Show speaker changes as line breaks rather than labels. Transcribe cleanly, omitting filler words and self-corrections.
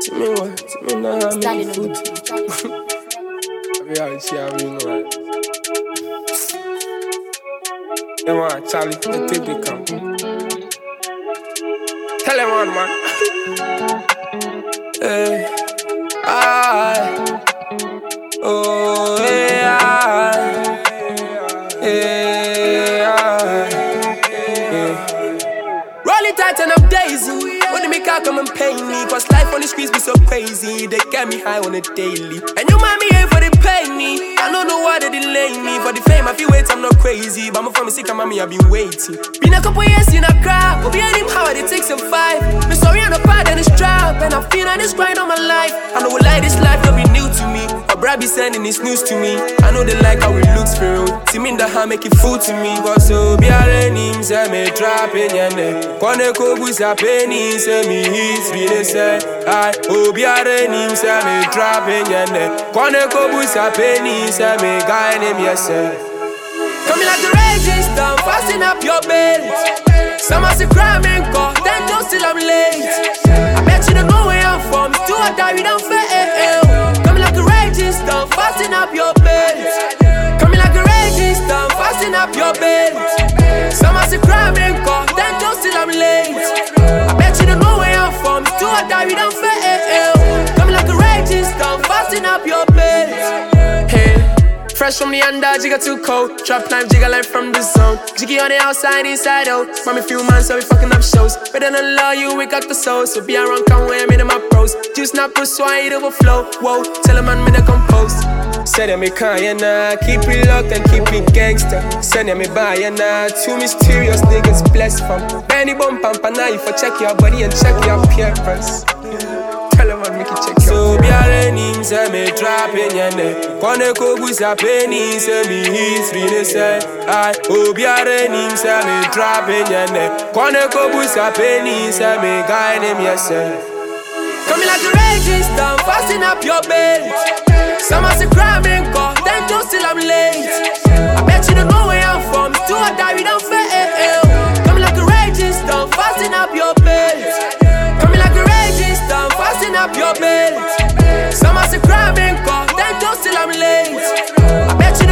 To me what? To me not have any food. I mean, right. Come on, Charlie, the tape they come. Tell him on, man. Hey, oh, hey, Roll it tight and I'm Daisy. When they make out come and pay me, cause life on the streets be so crazy. They get me high on a daily. And you mind me here for the penny. I don't know why they delay me. For the fame I feel wait, I'm not crazy. But I'm from the sick and mommy, I've been waiting. Been a couple years in a crowd, but behind him how it takes a five. Me sorry I'm not bad and it's trap. And I feel on this grind all my life. I know like this life don't be new to me. But Brad be sending this news to me. I know they like how it looks for real. See me in the hand make it food to me. Cause so be a raining, say me trapping your neck. Kone kobu sa penny, say me hits really say I be a raining, say me trapping your neck. Kone kobu sa penny, say me guy name yourself. Coming like the raging storm, fasten up your belt. Someone say crime ain't caught, then don't still I'm late. I bet you don't know where I'm from, do or die we don't fail. Coming like the raging storm, fasten up your belt. Coming like the raging storm, fasten up your belt. Someone say crime ain't caught, then don't still I'm late. I bet you don't know where I'm from, do or die we don't fail. Coming like a raging storm, fasten up your belt. Hey, fresh from the under, jigga too cold. Drop knife, jigga life from the zone. Jiggy on the outside, inside out. Mommy few months, so we fucking up shows. Better than law, you we got the soul. So be around, come where I'm in my pros. Juice not push, so I eat overflow. Whoa, tell a man me to compose. Said that me can't nah. Keep it locked and keep it gangster. Said that me buy nah. Two mysterious niggas blessed from Benny Bump and Pana. If I check your body and check your appearance. Tell a man make it check your. So be a raining, say me trapping your neck. Kone kobu sa penny, say me hits really say I be a raining, say me trapping your neck. Kone kobu sa penny, say me guy name yourself. Coming like the raging storm, fasten up your belt. Someone say crime ain't caught, then don't still I'm late. I bet you don't know where I'm from, do or die we don't fail. Coming like a raging storm, fasten up your belt. Coming like a raging storm, fasten up your belt. Someone say crime ain't caught, then don't still I'm late. I bet you